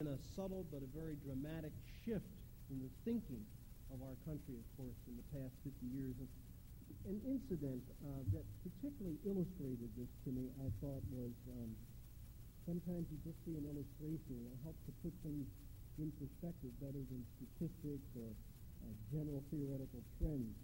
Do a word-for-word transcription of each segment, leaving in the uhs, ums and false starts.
been a subtle but a very dramatic shift in the thinking of our country, of course, in the past fifty years. And an incident uh, that particularly illustrated this to me, I thought, was um, sometimes you just see an illustration and it helps to put things in perspective better than statistics or uh, general theoretical trends.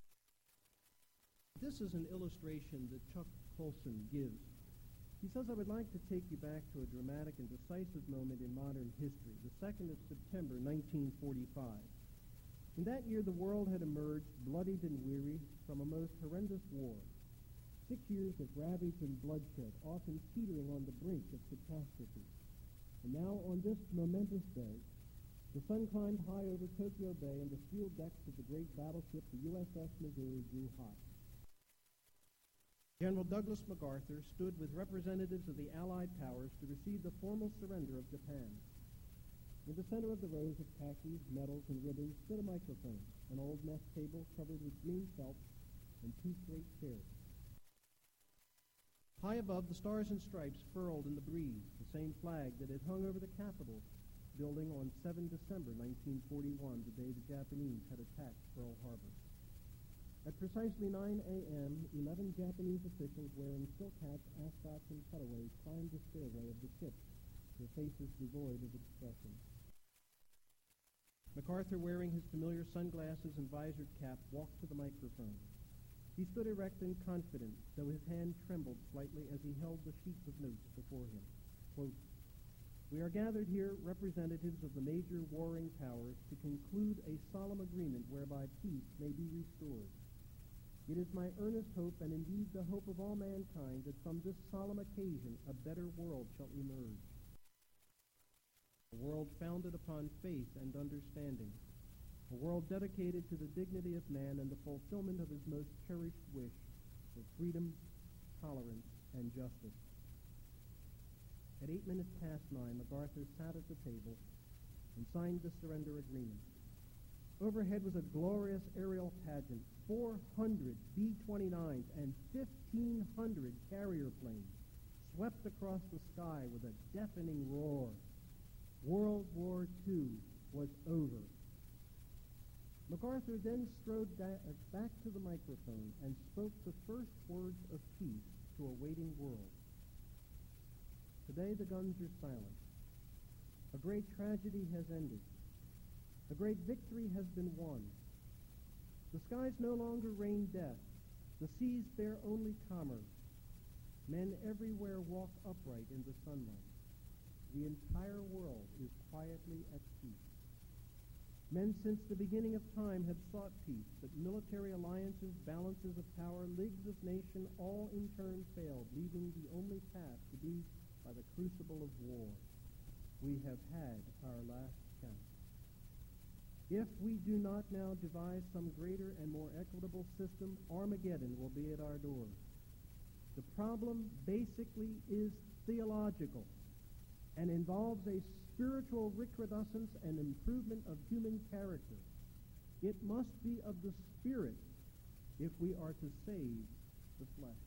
This is an illustration that Chuck Colson gives. He says, I would like to take you back to a dramatic and decisive moment in modern history, the second of September, nineteen forty-five. In that year, the world had emerged, bloodied and weary, from a most horrendous war. Six years of ravage and bloodshed, often teetering on the brink of catastrophe. And now, on this momentous day, the sun climbed high over Tokyo Bay, and the steel decks of the great battleship, the U S S Missouri, grew hot. General Douglas MacArthur stood with representatives of the Allied powers to receive the formal surrender of Japan. In the center of the rows of khakis, medals, and ribbons stood a microphone, an old mess table covered with green felt, and two straight chairs. High above, the stars and stripes furled in the breeze, the same flag that had hung over the Capitol building on the seventh of December, nineteen forty-one, the day the Japanese had attacked Pearl Harbor. At precisely nine a.m., eleven Japanese officials wearing silk hats, ascots, and cutaways climbed the stairway of the ship, their faces devoid of expression. MacArthur, wearing his familiar sunglasses and visored cap, walked to the microphone. He stood erect and confident, though his hand trembled slightly as he held the sheets of notes before him. Quote, we are gathered here, representatives of the major warring powers, to conclude a solemn agreement whereby peace may be restored. It is my earnest hope, and indeed the hope of all mankind, that from this solemn occasion a better world shall emerge. A world founded upon faith and understanding. A world dedicated to the dignity of man and the fulfillment of his most cherished wish for freedom, tolerance, and justice. At eight minutes past nine, MacArthur sat at the table and signed the surrender agreement. Overhead was a glorious aerial pageant, four hundred B twenty-nines and fifteen hundred carrier planes swept across the sky with a deafening roar. World War Two was over. MacArthur then strode da- back to the microphone and spoke the first words of peace to a waiting world. Today the guns are silent. A great tragedy has ended. A great victory has been won. The skies no longer rain death. The seas bear only commerce. Men everywhere walk upright in the sunlight. The entire world is quietly at peace. Men since the beginning of time have sought peace, but military alliances, balances of power, leagues of nation, all in turn failed, leaving the only path to be by the crucible of war. We have had our last chance. If we do not now devise some greater and more equitable system, Armageddon will be at our doors. The problem basically is theological and involves a spiritual recrudescence and improvement of human character. It must be of the Spirit if we are to save the flesh.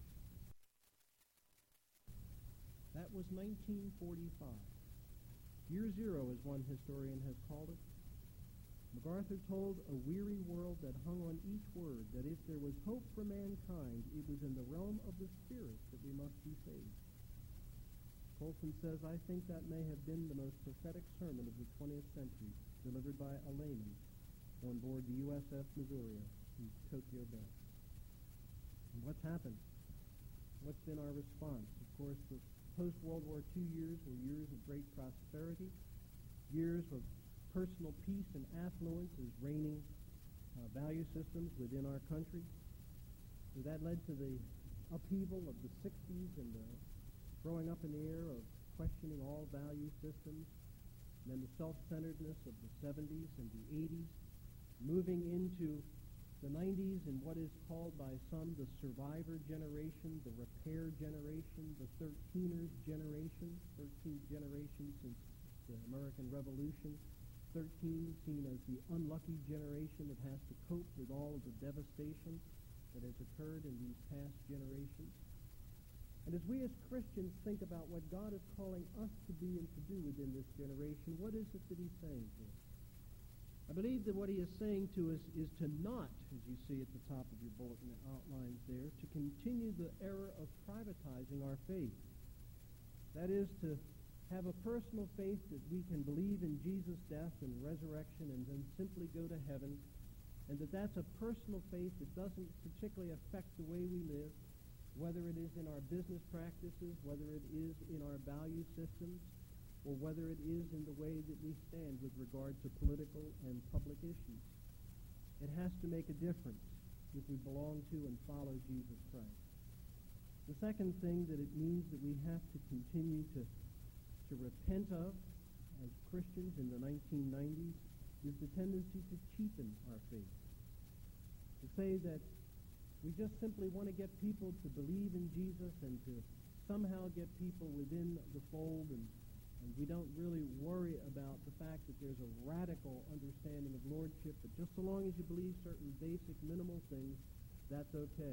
That was nineteen forty-five. Year zero, as one historian has called it. MacArthur told a weary world that hung on each word that if there was hope for mankind, it was in the realm of the Spirit that we must be saved. Colson says, I think that may have been the most prophetic sermon of the twentieth century, delivered by a layman on board the U S S Missouri in Tokyo Bay. And what's happened? What's been our response? Of course, the post-World War Two years were years of great prosperity, years of personal peace and affluence as reigning uh, value systems within our country. So that led to the upheaval of the sixties and the throwing up in the air of questioning all value systems, and then the self-centeredness of the seventies and the eighties, moving into the nineties and what is called by some the survivor generation, the repair generation, the thirteeners generation, thirteenth generation since the American Revolution, thirteen seen as the unlucky generation that has to cope with all of the devastation that has occurred in these past generations. And as we as Christians think about what God is calling us to be and to do within this generation, what is it that he's saying to us? I believe that what he is saying to us is to not, as you see at the top of your bulletin outlines there, to continue the error of privatizing our faith. That is, to have a personal faith that we can believe in Jesus' death and resurrection and then simply go to heaven, and that that's a personal faith that doesn't particularly affect the way we live, whether it is in our business practices, whether it is in our value systems, or whether it is in the way that we stand with regard to political and public issues. It has to make a difference if we belong to and follow Jesus Christ. The second thing that it means that we have to continue to, to repent of as Christians in the nineteen nineties is the tendency to cheapen our faith. To say that we just simply want to get people to believe in Jesus and to somehow get people within the fold, and And we don't really worry about the fact that there's a radical understanding of lordship, but just so long as you believe certain basic minimal things, that's okay.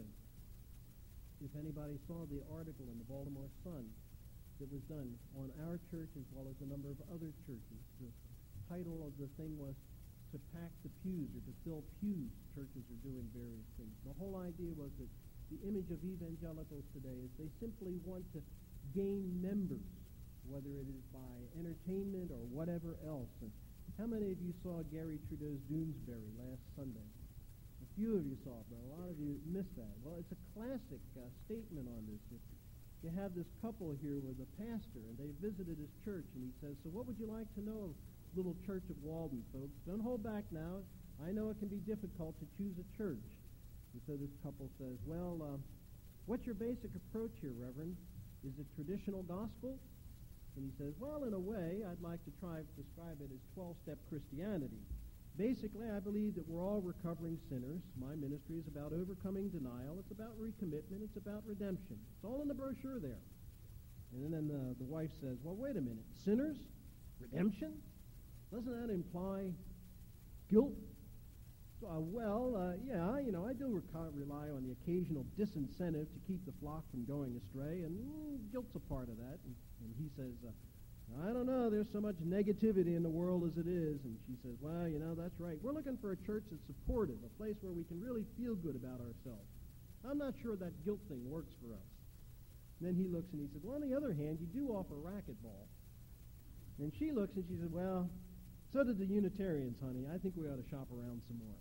If anybody saw the article in the Baltimore Sun that was done on our church as well as a number of other churches, the title of the thing was "To Pack the Pews" or "To Fill Pews." Churches are doing various things. The whole idea was that the image of evangelicals today is they simply want to gain members, whether it is by entertainment or whatever else. And how many of you saw Gary Trudeau's Doonesbury last Sunday? A few of you saw it, but a lot of you missed that. Well, it's a classic uh, statement on this. If you have this couple here with a pastor, and they visited his church, and he says, "So what would you like to know of Little Church of Walden, folks? Don't hold back now. I know it can be difficult to choose a church." And so this couple says, "Well, uh, what's your basic approach here, Reverend? Is it traditional gospel?" And he says, "Well, in a way, I'd like to try to describe it as twelve-step Christianity. Basically, I believe that we're all recovering sinners. My ministry is about overcoming denial. It's about recommitment. It's about redemption. It's all in the brochure there." And then the, the wife says, "Well, wait a minute. Sinners? Redemption? Doesn't that imply guilt?" So, uh, well, uh, yeah, you know, I do rec- rely on the occasional disincentive to keep the flock from going astray, and mm, guilt's a part of that." And, and he says, uh, "I don't know, there's so much negativity in the world as it is." And she says, "Well, you know, that's right. We're looking for a church that's supportive, a place where we can really feel good about ourselves. I'm not sure that guilt thing works for us." And then he looks and he says, "Well, on the other hand, you do offer racquetball." And she looks and she says, "Well, so did the Unitarians, honey. I think we ought to shop around some more."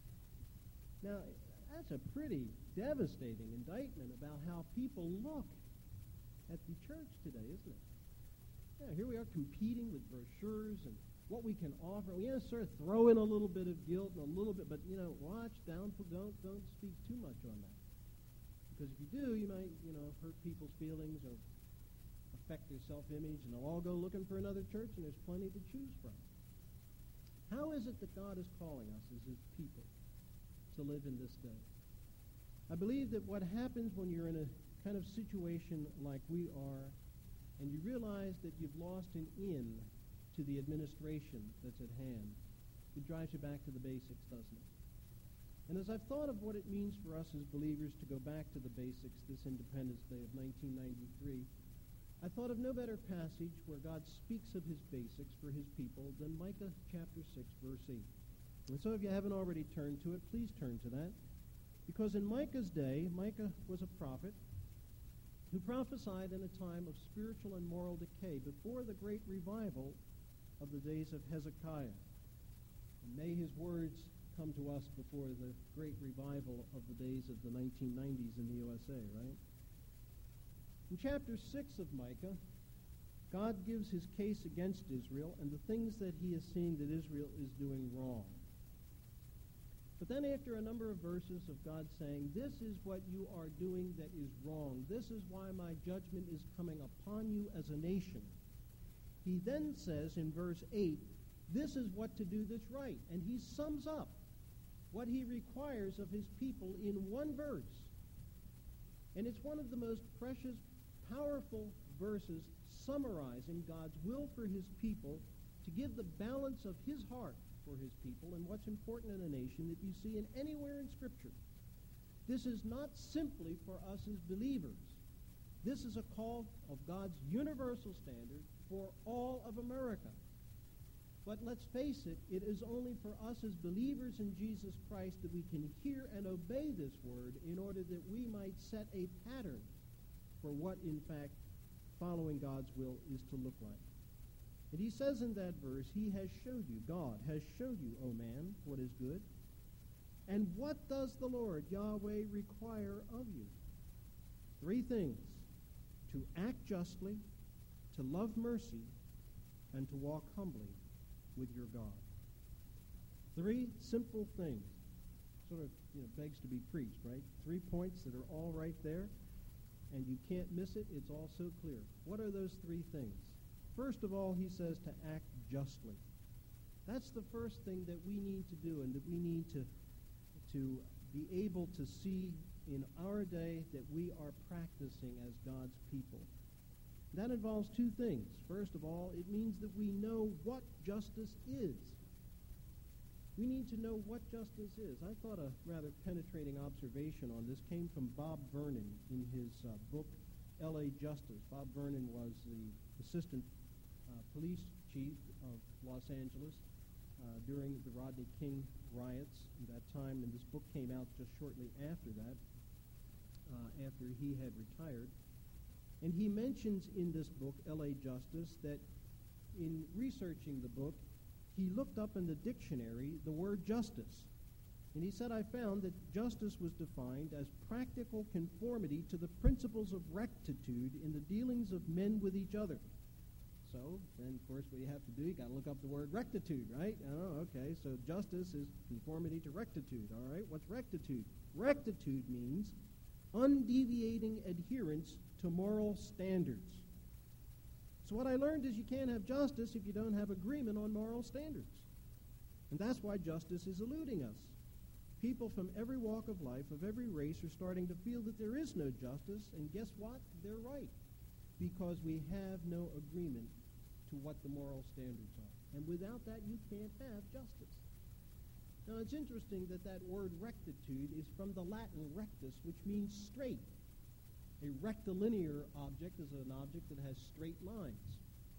Now, that's a pretty devastating indictment about how people look at the church today, isn't it? Yeah, here we are competing with brochures and what we can offer. We have to sort of throw in a little bit of guilt and a little bit, but, you know, watch, down, don't, don't speak too much on that. Because if you do, you might, you know, hurt people's feelings or affect their self-image, and they'll all go looking for another church, and there's plenty to choose from. How is it that God is calling us as his people to live in this day? I believe that what happens when you're in a kind of situation like we are, and you realize that you've lost an in to the administration that's at hand, it drives you back to the basics, doesn't it? And as I've thought of what it means for us as believers to go back to the basics this Independence Day of nineteen ninety-three, I thought of no better passage where God speaks of his basics for his people than Micah chapter six, verse eight. And so if you haven't already turned to it, please turn to that. Because in Micah's day, Micah was a prophet who prophesied in a time of spiritual and moral decay before the great revival of the days of Hezekiah. And may his words come to us before the great revival of the days of the nineteen nineties in the U S A, right? In chapter six of Micah, God gives his case against Israel and the things that he is seeing that Israel is doing wrong. But then after a number of verses of God saying, "This is what you are doing that is wrong. This is why my judgment is coming upon you as a nation," he then says in verse eight, "This is what to do that's right." And he sums up what he requires of his people in one verse. And it's one of the most precious, powerful verses summarizing God's will for his people to give the balance of his heart for his people and what's important in a nation that you see in anywhere in Scripture. This is not simply for us as believers. This is a call of God's universal standard for all of America. But let's face it, it is only for us as believers in Jesus Christ that we can hear and obey this word in order that we might set a pattern for what, in fact, following God's will is to look like. And he says in that verse, he has showed you, God has showed you, O man, what is good. And what does the Lord, Yahweh, require of you? Three things: to act justly, to love mercy, and to walk humbly with your God. Three simple things. Sort of, you know, begs to be preached, right? Three points that are all right there, and you can't miss it. It's all so clear. What are those three things? First of all, he says to act justly. That's the first thing that we need to do, and that we need to, to be able to see in our day that we are practicing as God's people. That involves two things. First of all, it means that we know what justice is. We need to know what justice is. I thought a rather penetrating observation on this came from Bob Vernon in his uh, book, L A Justice. Bob Vernon was the assistant uh, police chief of Los Angeles uh, during the Rodney King riots at that time, and this book came out just shortly after that, uh, after he had retired. And he mentions in this book, L A Justice, that in researching the book, he looked up in the dictionary the word justice. And he said, I found that justice was defined as practical conformity to the principles of rectitude in the dealings of men with each other. So, then, of course, what you have to do, you got to look up the word rectitude, right? Oh, okay, so justice is conformity to rectitude, all right? What's rectitude? Rectitude means undeviating adherence to moral standards. So what I learned is you can't have justice if you don't have agreement on moral standards. And that's why justice is eluding us. People from every walk of life, of every race, are starting to feel that there is no justice, and guess what? They're right, because we have no agreement to what the moral standards are. And without that, you can't have justice. Now, it's interesting that that word rectitude is from the Latin rectus, which means straight. A rectilinear object is an object that has straight lines.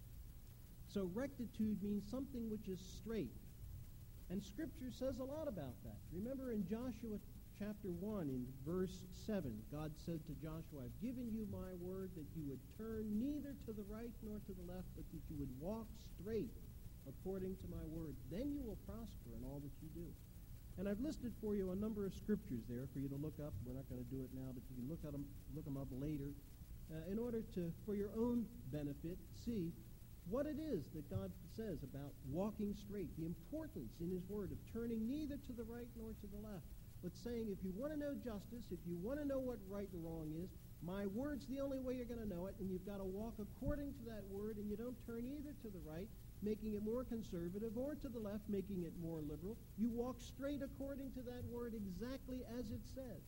So rectitude means something which is straight. And Scripture says a lot about that. Remember in Joshua chapter one, in verse seven, God said to Joshua, I've given you my word that you would turn neither to the right nor to the left, but that you would walk straight according to my word. Then you will prosper in all that you do. And I've listed for you a number of scriptures there for you to look up. We're not going to do it now, but you can look at them, look them up later, uh, in order to, for your own benefit, see what it is that God says about walking straight, the importance in his word of turning neither to the right nor to the left, but saying if you want to know justice, if you want to know what right and wrong is, my word's the only way you're going to know it, and you've got to walk according to that word, and you don't turn either to the right, making it more conservative, or to the left, making it more liberal. You walk straight according to that word exactly as it says.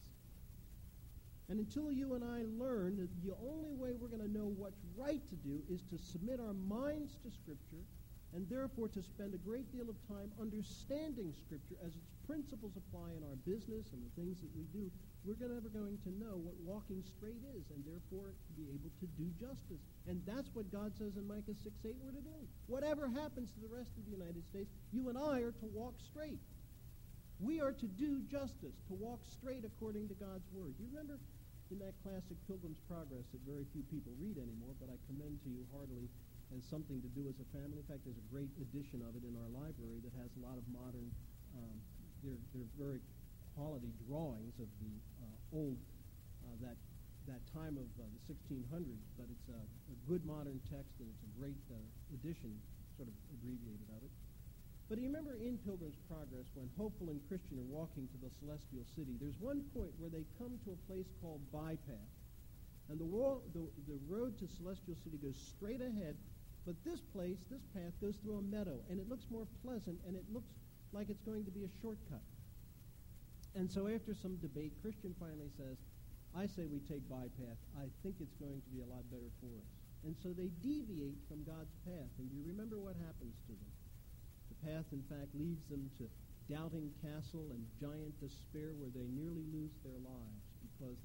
And until you and I learn that the only way we're going to know what's right to do is to submit our minds to Scripture, and therefore to spend a great deal of time understanding Scripture as its principles apply in our business and the things that we do, we're never going to know what walking straight is, and therefore to be able to do justice. And that's what God says in Micah six eight we're to do. Whatever happens to the rest of the United States, you and I are to walk straight. We are to do justice, to walk straight according to God's word. You remember in that classic Pilgrim's Progress that very few people read anymore, but I commend to you heartily as something to do as a family. In fact, there's a great edition of it in our library that has a lot of modern, um, they're, they're very quality drawings of the uh, old, uh, that that time of uh, the sixteen hundreds, but it's a, a good modern text, and it's a great uh, edition, sort of abbreviated of it. But you remember in Pilgrim's Progress, when Hopeful and Christian are walking to the Celestial City, there's one point where they come to a place called Bypath. And the, wall, the, the road to Celestial City goes straight ahead, but this place, this path, goes through a meadow, and it looks more pleasant, and it looks like it's going to be a shortcut. And so after some debate, Christian finally says, I say we take Bypath. I think it's going to be a lot better for us. And so they deviate from God's path. And do you remember what happens to them? The path, in fact, leads them to Doubting Castle and Giant Despair, where they nearly lose their lives because they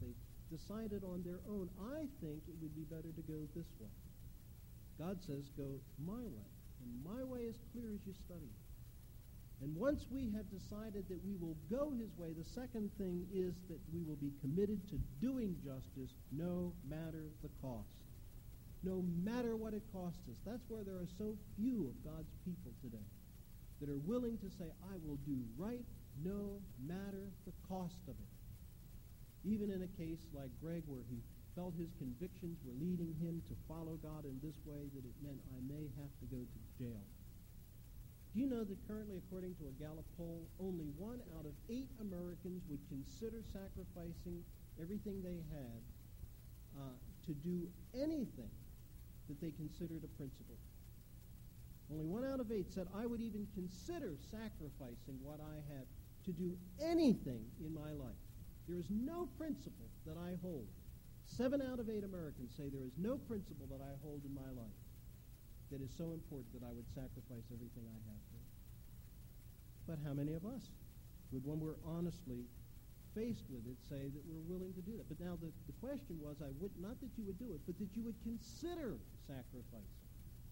decided on their own, I think it would be better to go this way. God says, go my way. And my way is clear as you study it. And once we have decided that we will go his way, the second thing is that we will be committed to doing justice no matter the cost. No matter what it costs us. That's where there are so few of God's people today that are willing to say, I will do right no matter the cost of it. Even in a case like Greg, where he felt his convictions were leading him to follow God in this way, that it meant I may have to go to jail. Do you know that currently, according to a Gallup poll, only one out of eight Americans would consider sacrificing everything they had uh, to do anything that they considered a principle? Only one out of eight said, I would even consider sacrificing what I have to do anything in my life. There is no principle that I hold. Seven out of eight Americans say there is no principle that I hold in my life that is so important that I would sacrifice everything I have for it. But how many of us would, when we're honestly faced with it, say that we're willing to do that? But now the, the question was, I would not that you would do it, but that you would consider sacrificing.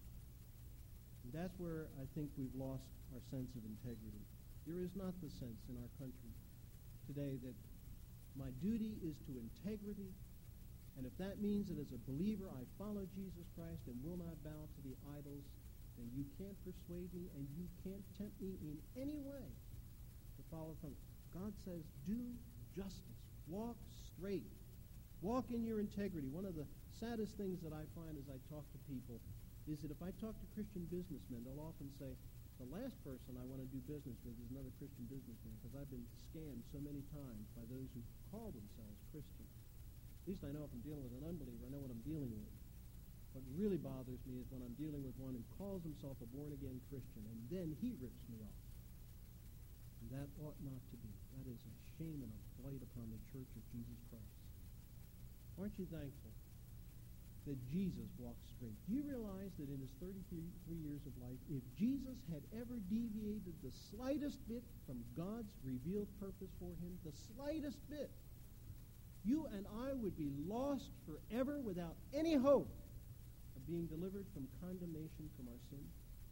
And that's where I think we've lost our sense of integrity. There is not the sense in our country today that my duty is to integrity, and if that means that as a believer I follow Jesus Christ and will not bow to the idols, then you can't persuade me and you can't tempt me in any way to follow from it. God says, do justice. Walk straight. Walk in your integrity. One of the saddest things that I find as I talk to people is that if I talk to Christian businessmen, they'll often say, the last person I want to do business with is another Christian businessman, because I've been scammed so many times by those who call themselves Christians. At least I know if I'm dealing with an unbeliever, I know what I'm dealing with. What really bothers me is when I'm dealing with one who calls himself a born-again Christian, and then he rips me off. And that ought not to be. That is a shame and a blight upon the church of Jesus Christ. Aren't you thankful that Jesus walked straight? Do you realize that in his thirty-three years of life, if Jesus had ever deviated the slightest bit from God's revealed purpose for him, the slightest bit, you and I would be lost forever without any hope of being delivered from condemnation from our sin?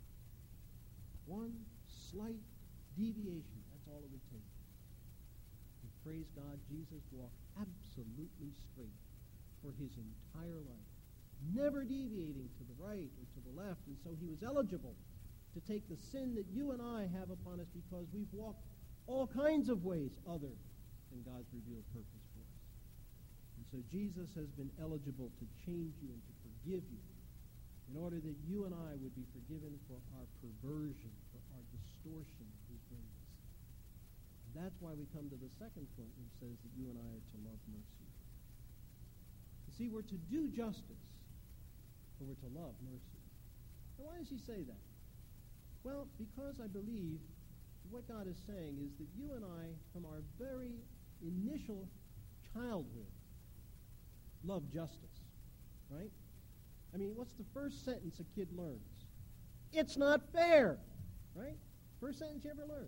One slight deviation, that's all it would take. And praise God, Jesus walked absolutely straight for his entire life, never deviating to the right or to the left, and so he was eligible to take the sin that you and I have upon us because we've walked all kinds of ways other than God's revealed purpose for us. And so Jesus has been eligible to change you and to forgive you in order that you and I would be forgiven for our perversion, for our distortion of his ways. And that's why we come to the second point, which says that you and I are to love mercy. You see, we're to do justice, but we're to love mercy. Now, why does he say that? Well, because I believe what God is saying is that you and I, from our very initial childhood, love justice, right? I mean, what's the first sentence a kid learns? It's not fair, right? First sentence you ever learn.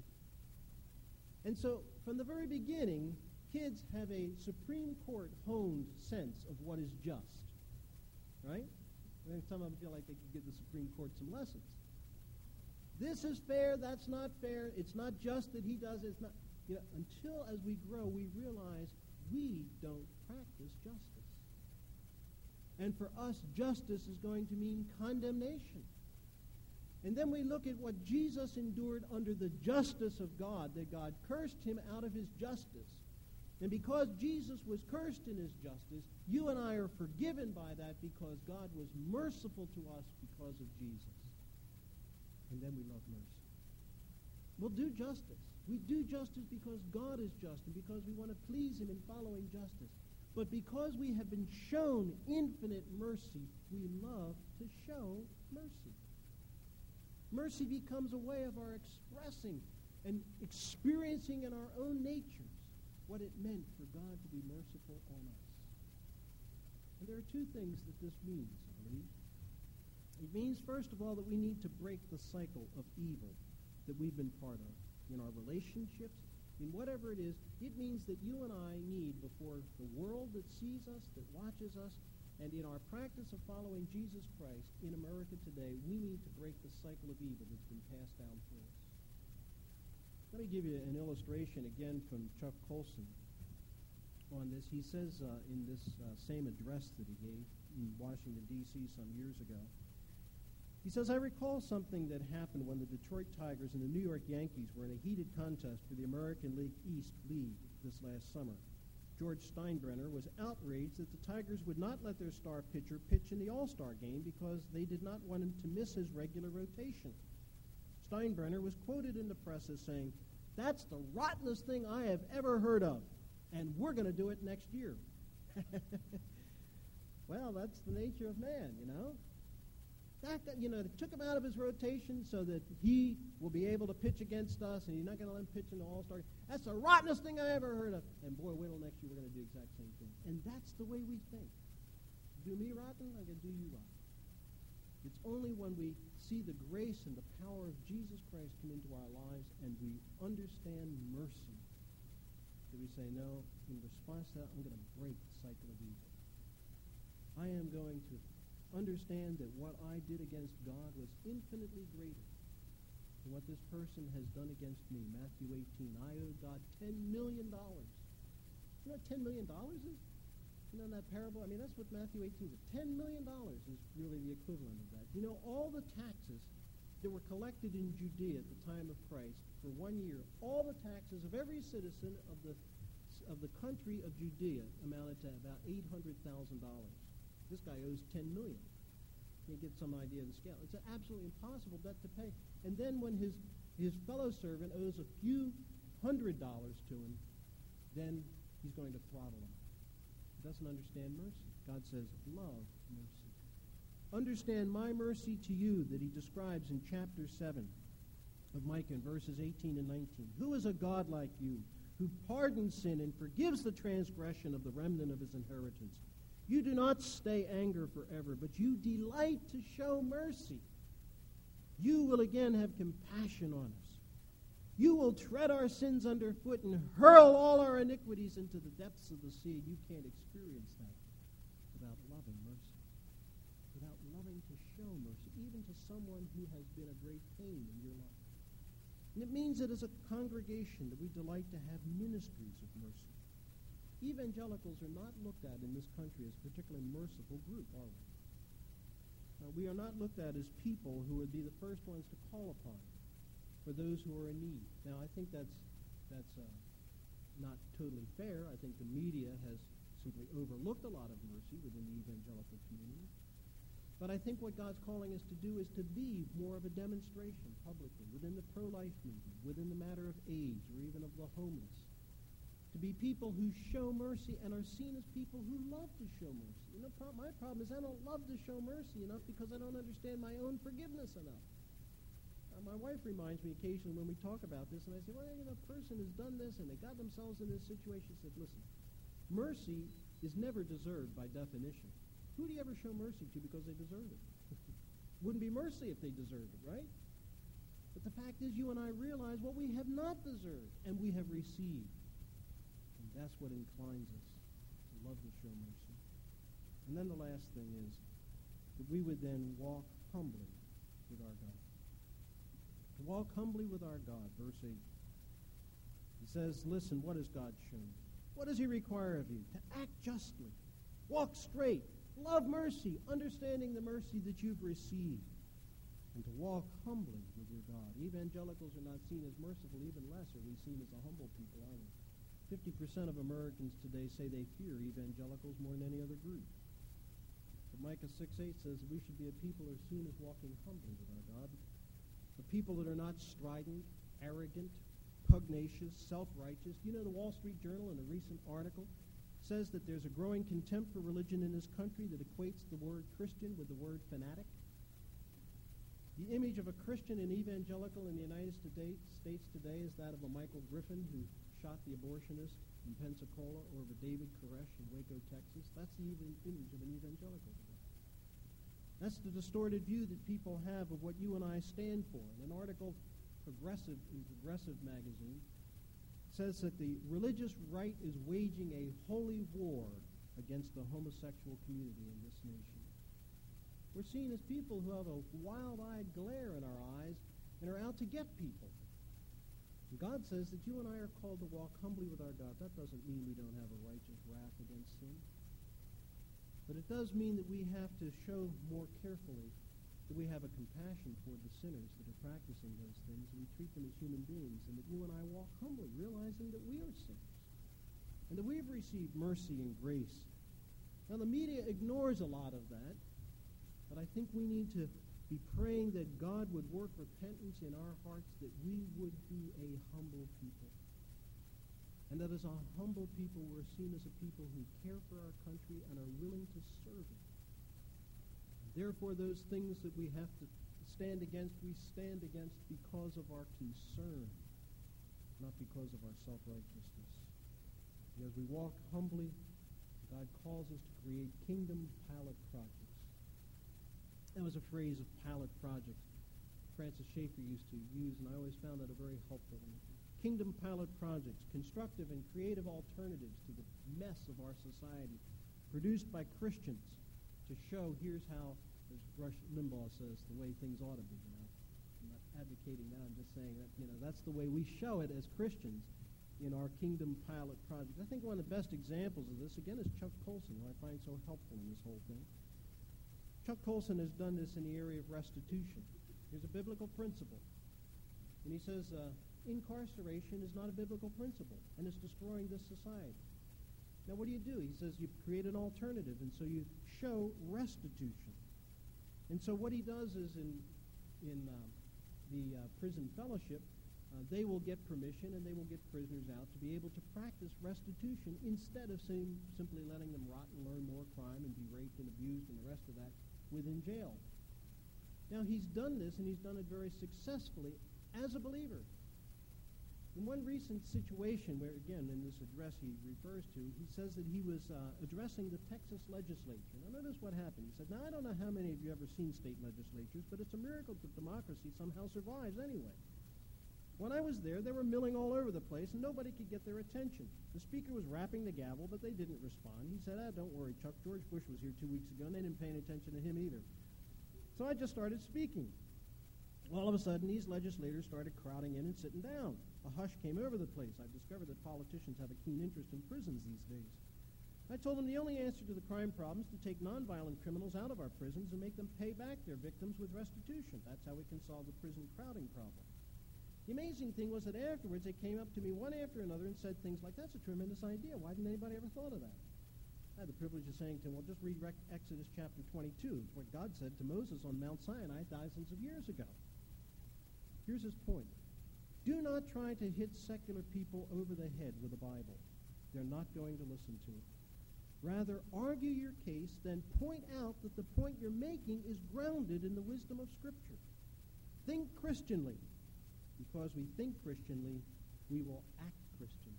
And so, from the very beginning, kids have a Supreme Court honed sense of what is just, right? I think some of them feel like they could give the Supreme Court some lessons. This is fair, that's not fair, it's not just that he does it, it's not... You know, until as we grow, we realize we don't practice justice. And for us, justice is going to mean condemnation. And then we look at what Jesus endured under the justice of God, that God cursed him out of his justice. And because Jesus was cursed in his justice, you and I are forgiven by that because God was merciful to us because of Jesus. And then we love mercy. We'll do justice. We do justice because God is just and because we want to please him in following justice. But because we have been shown infinite mercy, we love to show mercy. Mercy becomes a way of our expressing and experiencing in our own natures what it meant for God to be merciful on us. And there are two things that this means, I believe. It means, first of all, that we need to break the cycle of evil that we've been part of in our relationships in whatever it is, it means that you and I need, before the world that sees us, that watches us, and in our practice of following Jesus Christ in America today, we need to break the cycle of evil that's been passed down to us. Let me give you an illustration again from Chuck Colson on this. He says uh, in this uh, same address that he gave in Washington, D C some years ago, he says, I recall something that happened when the Detroit Tigers and the New York Yankees were in a heated contest for the American League East League this last summer. George Steinbrenner was outraged that the Tigers would not let their star pitcher pitch in the All-Star game because they did not want him to miss his regular rotation. Steinbrenner was quoted in the press as saying, "That's the rottenest thing I have ever heard of, and we're going to do it next year." Well, that's the nature of man, you know. That, you know, they took him out of his rotation so that he will be able to pitch against us, and you're not going to let him pitch in the All-Star. That's the rottenest thing I ever heard of. And boy, wait till next year, we're going to do the exact same thing. And that's the way we think. Do me rotten, I'm going to do you rotten. It's only when we see the grace and the power of Jesus Christ come into our lives and we understand mercy that we say, no, in response to that, I'm going to break the cycle of evil. I am going to understand that what I did against God was infinitely greater than what this person has done against me. Matthew eighteen, I owe God ten million dollars. You know what ten million dollars is? You know, in that parable, I mean, that's what Matthew eighteen is. ten million dollars is really the equivalent of that. You know, all the taxes that were collected in Judea at the time of Christ for one year, all the taxes of every citizen of the of the country of Judea amounted to about eight hundred thousand dollars. This guy owes ten million dollars. You get some idea of the scale. It's an absolutely impossible debt to pay. And then when his, his fellow servant owes a few hundred dollars to him, then he's going to throttle him. He doesn't understand mercy. God says, love mercy. Understand my mercy to you that he describes in chapter seven of Micah in verses eighteen and nineteen. Who is a God like you, who pardons sin and forgives the transgression of the remnant of his inheritance? You do not stay angry forever, but you delight to show mercy. You will again have compassion on us. You will tread our sins underfoot and hurl all our iniquities into the depths of the sea. You can't experience that without loving mercy, without loving to show mercy, even to someone who has been a great pain in your life. And it means that as a congregation that we delight to have ministries of mercy. Evangelicals are not looked at in this country as a particularly merciful group, are we? Uh, we are not looked at as people who would be the first ones to call upon for those who are in need. Now, I think that's that's uh, not totally fair. I think the media has simply overlooked a lot of mercy within the evangelical community. But I think what God's calling us to do is to be more of a demonstration publicly within the pro-life movement, within the matter of AIDS, or even of the homeless. To be people who show mercy and are seen as people who love to show mercy. You know, pro- my problem is I don't love to show mercy enough because I don't understand my own forgiveness enough. Uh, my wife reminds me occasionally when we talk about this, and I say, well, you know, a person has done this and they got themselves in this situation. She said, listen, mercy is never deserved by definition. Who do you ever show mercy to because they deserve it? Wouldn't be mercy if they deserved it, right? But the fact is you and I realize what we have not deserved and we have received. That's what inclines us to love to show mercy. And then the last thing is that we would then walk humbly with our God. To walk humbly with our God, verse eight. He says, listen, what has God shown? What does he require of you? To act justly, walk straight, love mercy, understanding the mercy that you've received, and to walk humbly with your God. Evangelicals are not seen as merciful, even less are we seen as a humble people, are we? fifty percent of Americans today say they fear evangelicals more than any other group. But Micah six eight says that we should be a people who are seen as walking humbly with our God. The people that are not strident, arrogant, pugnacious, self-righteous. You know, the Wall Street Journal in a recent article says that there's a growing contempt for religion in this country that equates the word Christian with the word fanatic. The image of a Christian and evangelical in the United States today is that of a Michael Griffin who shot the abortionist in Pensacola, or of a David Koresh in Waco, Texas. That's the even image of an evangelical today. That's the distorted view that people have of what you and I stand for. In an article Progressive in Progressive magazine says that the religious right is waging a holy war against the homosexual community in this nation. We're seen as people who have a wild-eyed glare in our eyes and are out to get people. And God says that you and I are called to walk humbly with our God. That doesn't mean we don't have a righteous wrath against sin. But it does mean that we have to show more carefully that we have a compassion toward the sinners that are practicing those things, and we treat them as human beings, and that you and I walk humbly, realizing that we are sinners, and that we have received mercy and grace. Now, the media ignores a lot of that, but I think we need to be praying that God would work repentance in our hearts, that we would be a humble people. And that as a humble people, we're seen as a people who care for our country and are willing to serve it. Therefore, those things that we have to stand against, we stand against because of our concern, not because of our self-righteousness. As we walk humbly, God calls us to create kingdom pilot projects. That was a phrase of pilot project Francis Schaeffer used to use, and I always found that a very helpful one. Kingdom pilot projects, constructive and creative alternatives to the mess of our society, produced by Christians to show here's how, as Rush Limbaugh says, the way things ought to be. You know? I'm not advocating that. I'm just saying that you know that's the way we show it as Christians in our Kingdom pilot project. I think one of the best examples of this, again, is Chuck Colson, who I find so helpful in this whole thing. Chuck Colson has done this in the area of restitution. Here's a biblical principle. And he says, uh, incarceration is not a biblical principle, and it's destroying this society. Now, what do you do? He says you create an alternative, and so you show restitution. And so what he does is in, in uh, the uh, prison fellowship, uh, they will get permission and they will get prisoners out to be able to practice restitution instead of sim- simply letting them rot and learn more crime and be raped and abused and the rest of that within jail. Now, he's done this, and he's done it very successfully as a believer. In one recent situation where, again, in this address he refers to, he says that he was uh, addressing the Texas legislature. Now, notice what happened. He said, now, I don't know how many of you have ever seen state legislatures, but it's a miracle that democracy somehow survives anyway. When I was there, they were milling all over the place, and nobody could get their attention. The speaker was rapping the gavel, but they didn't respond. He said, ah, don't worry, Chuck. George Bush was here two weeks ago, and they didn't pay any attention to him either. So I just started speaking. All of a sudden, these legislators started crowding in and sitting down. A hush came over the place. I've discovered that politicians have a keen interest in prisons these days. I told them the only answer to the crime problem is to take nonviolent criminals out of our prisons and make them pay back their victims with restitution. That's how we can solve the prison crowding problem. The amazing thing was that afterwards they came up to me one after another and said things like, that's a tremendous idea. Why didn't anybody ever thought of that? I had the privilege of saying to him, well, just read Exodus chapter twenty-two. It's what God said to Moses on Mount Sinai thousands of years ago. Here's his point. Do not try to hit secular people over the head with the Bible. They're not going to listen to it. Rather, argue your case, then point out that the point you're making is grounded in the wisdom of Scripture. Think Christianly. Because we think Christianly, we will act Christianly.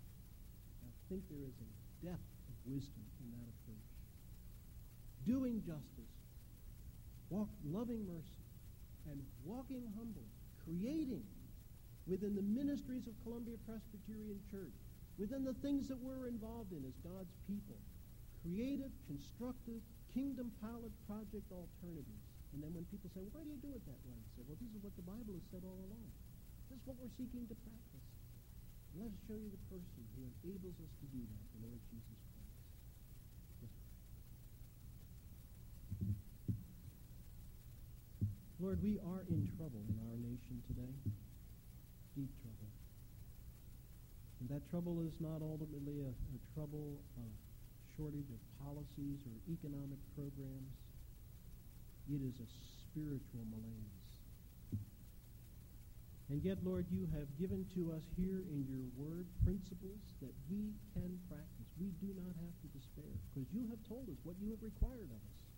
I think there is a depth of wisdom in that approach. Doing justice, walk, loving mercy, and walking humbly, creating within the ministries of Columbia Presbyterian Church, within the things that we're involved in as God's people, creative, constructive, kingdom pilot project alternatives. And then when people say, well, why do you do it that way? I say, well, this is what the Bible has said all along. This is what we're seeking to practice. And let us show you the person who enables us to do that, the Lord Jesus Christ. Yes. Lord, we are in trouble in our nation today. Deep trouble. And that trouble is not ultimately a, a trouble of shortage of policies or economic programs. It is a spiritual malaise. And yet, Lord, you have given to us here in your word principles that we can practice. We do not have to despair, because you have told us what you have required of us.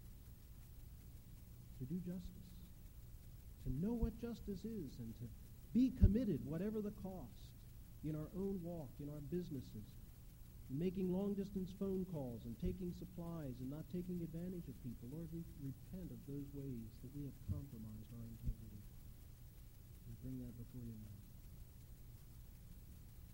To do justice. To know what justice is, and to be committed, whatever the cost, in our own walk, in our businesses, making long-distance phone calls and taking supplies and not taking advantage of people. Lord, we repent of those ways that we have compromised our integrity. We bring that before you now.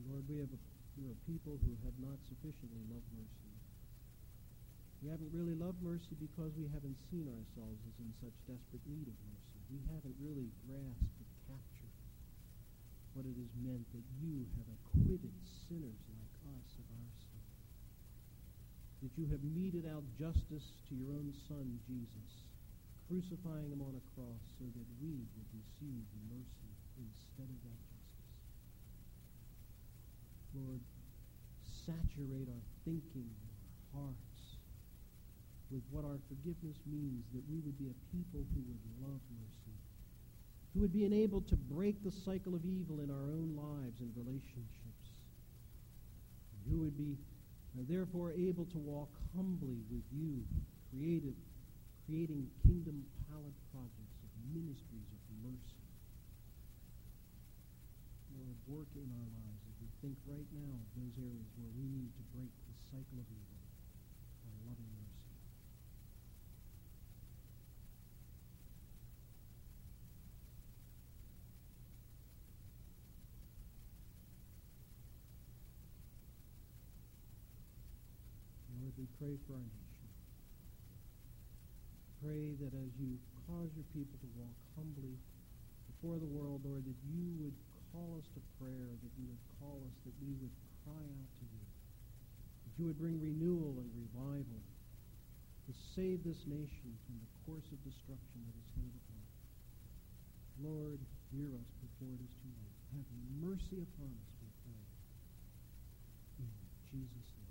Lord, we have a, we are a people who have not sufficiently loved mercy. We haven't really loved mercy because we haven't seen ourselves as in such desperate need of mercy. We haven't really grasped and captured what it has meant that you have acquitted sinners like us of our sin. That you have meted out justice to your own Son, Jesus, crucifying him on a cross so that we would receive mercy instead of that justice. Lord, saturate our thinking, our hearts, with what our forgiveness means, that we would be a people who would love mercy, who would be enabled to break the cycle of evil in our own lives and relationships, and who would be uh, therefore able to walk humbly with you, creative, creating kingdom pilot projects of ministries of mercy. Lord, work in our lives as we think right now of those areas where we need to break the cycle of evil by loving mercy. Lord, we pray for our nation. Pray that as you cause your people to walk humbly before the world, Lord, that you would call us to prayer, that you would call us, that we would cry out to you, that you would bring renewal and revival to save this nation from the course of destruction that is laid upon it. Lord, hear us before it is too late. Have mercy upon us, we pray. In Jesus' name.